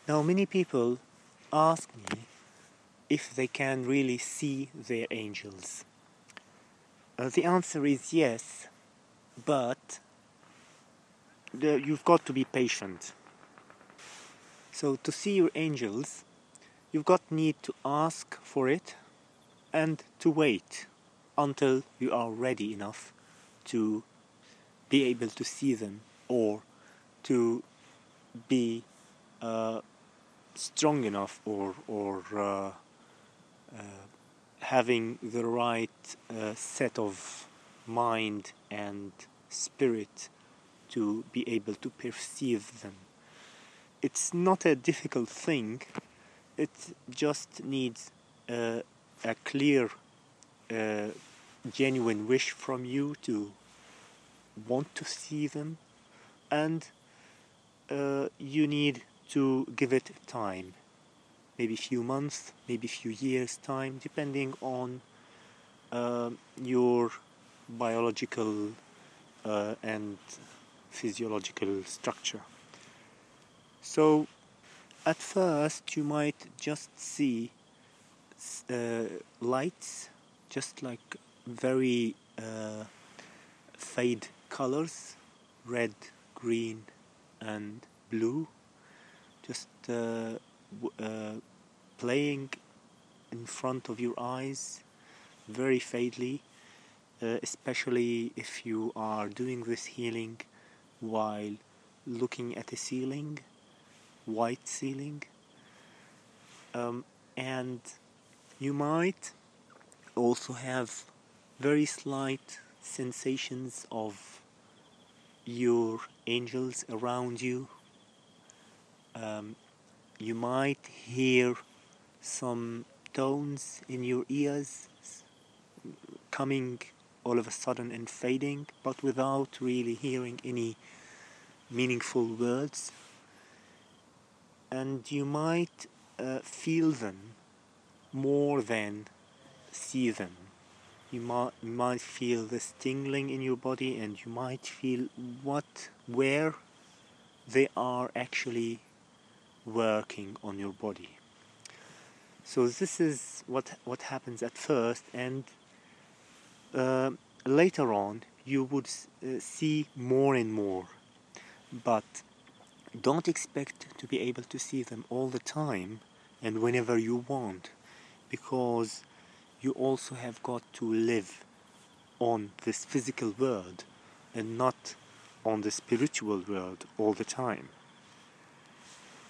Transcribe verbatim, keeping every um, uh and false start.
Now, many people ask me if they can really see their angels. Uh, the answer is yes, but the, you've got to be patient. So to see your angels, you've got need to ask for it and to wait until you are ready enough to be able to see them, or to be uh, strong enough, or or uh, uh, having the right uh, set of mind and spirit to be able to perceive them. It's not a difficult thing. It just needs uh, a clear, uh, genuine wish from you to want to see them, and uh, you need to give it time, maybe a few months, maybe a few years time, depending on uh, your biological uh, and physiological structure. So at first you might just see uh, lights, just like very uh, fade colors, red, green and blue, just uh, w- uh, playing in front of your eyes very fadely, uh, especially if you are doing this healing while looking at a ceiling, white ceiling, um, and you might also have very slight sensations of your angels around you. Um, you might hear some tones in your ears coming all of a sudden and fading, but without really hearing any meaningful words. And you might uh, feel them more than see them. You might, you might feel this tingling in your body, and you might feel what, where they are actually working on your body. So this is what what happens at first, and uh, later on you would uh, see more and more. But don't expect to be able to see them all the time and whenever you want, because you also have got to live on this physical world and not on the spiritual world all the time.